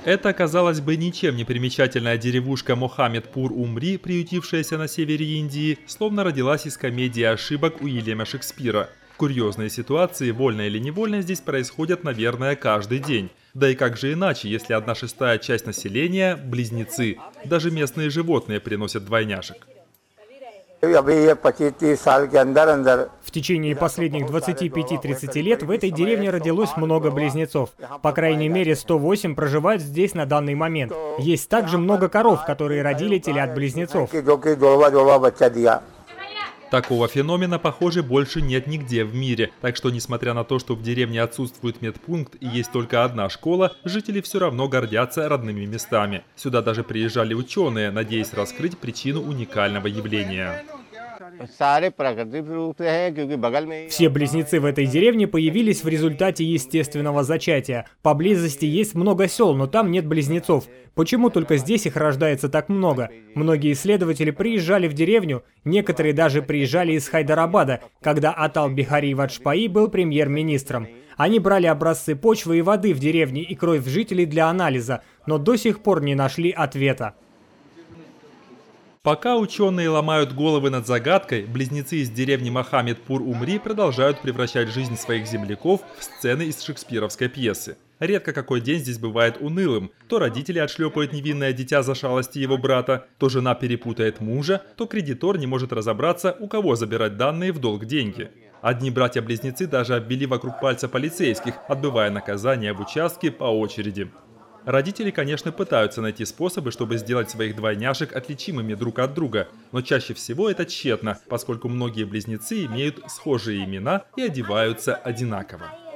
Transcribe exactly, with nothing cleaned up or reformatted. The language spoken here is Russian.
Это, казалось бы, ничем не примечательная деревушка Мохаммедпур-Умри, приютившаяся на севере Индии, словно родилась из комедии ошибок Уильяма Шекспира. Курьезные ситуации, вольно или невольно, здесь происходят, наверное, каждый день. Да и как же иначе, если одна шестая часть населения – близнецы. Даже местные животные приносят двойняшек. В течение последних двадцати пяти-тридцати лет в этой деревне родилось много близнецов. По крайней мере, сто восемь проживают здесь на данный момент. Есть также много коров, которые родили телят-близнецов. Такого феномена, похоже, больше нет нигде в мире. Так что, несмотря на то, что в деревне отсутствует медпункт и есть только одна школа, жители все равно гордятся родными местами. Сюда даже приезжали ученые, надеясь раскрыть причину уникального явления. Все близнецы в этой деревне появились в результате естественного зачатия. Поблизости есть много сел, но там нет близнецов. Почему только здесь их рождается так много? Многие исследователи приезжали в деревню, некоторые даже приезжали из Хайдарабада, когда Атал Бихари Ваджпаи был премьер-министром. Они брали образцы почвы и воды в деревне и кровь жителей для анализа, но до сих пор не нашли ответа. Пока ученые ломают головы над загадкой, близнецы из деревни Мохаммедпур-Умри продолжают превращать жизнь своих земляков в сцены из шекспировской пьесы. Редко какой день здесь бывает унылым. То родители отшлепают невинное дитя за шалости его брата, то жена перепутает мужа, то кредитор не может разобраться, у кого забирать данные в долг деньги. Одни братья-близнецы даже обвели вокруг пальца полицейских, отбывая наказание в участке по очереди. Родители, конечно, пытаются найти способы, чтобы сделать своих двойняшек отличимыми друг от друга, но чаще всего это тщетно, поскольку многие близнецы имеют схожие имена и одеваются одинаково.